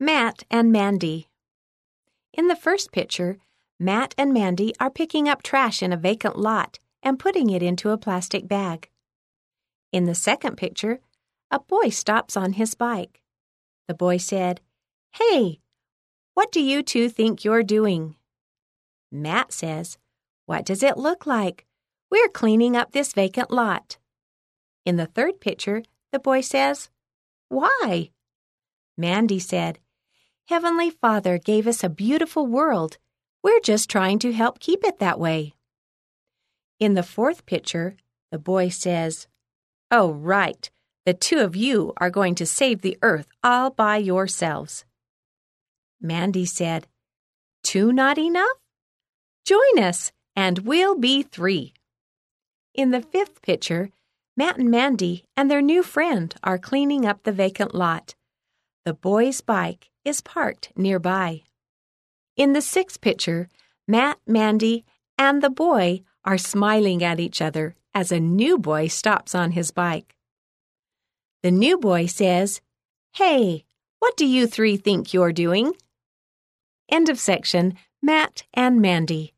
Matt and Mandy. In the first picture, Matt and Mandy are picking up trash in a vacant lot and putting it into a plastic bag. In the second picture, a boy stops on his bike. The boy said, "Hey, what do you two think you're doing?" Matt says, "What does it look like? We're cleaning up this vacant lot." In the third picture, the boy says, "Why?" Mandy said, "Heavenly Father gave us a beautiful world. We're just trying to help keep it that way." In the fourth picture, the boy says, "Oh, right. The two of you are going to save the earth all by yourselves." Mandy said, "Two not enough? Join us, and we'll be 3. In the fifth picture, Matt and Mandy and their new friend are cleaning up the vacant lot. The boy's bike is parked nearby. In the sixth picture, Matt, Mandy, and the boy are smiling at each other as a new boy stops on his bike. The new boy says, "Hey, what do you 3 think you're doing?" End of section. Matt and Mandy.